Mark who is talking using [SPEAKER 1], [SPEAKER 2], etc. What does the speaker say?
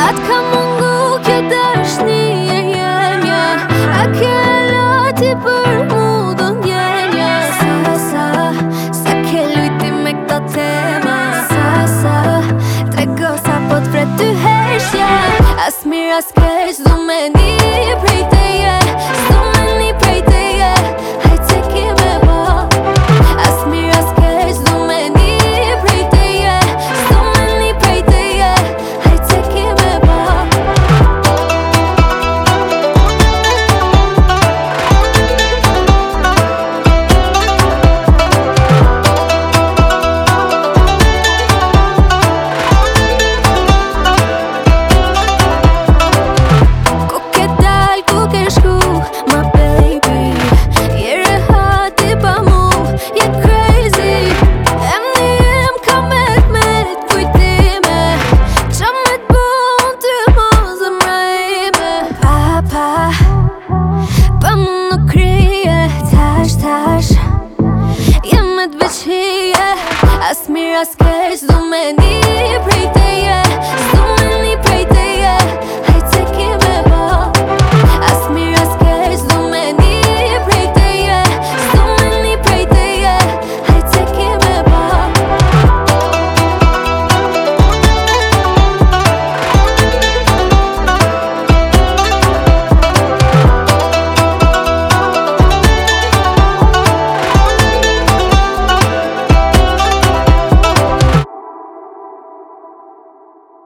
[SPEAKER 1] Atë ka mungu kjo dashnie jemja, a ke lati për mu do ndjenja. Sa ke lujti me këta tema, trego sa po t'pret ty hershja. As mirë as keq du me ndi prej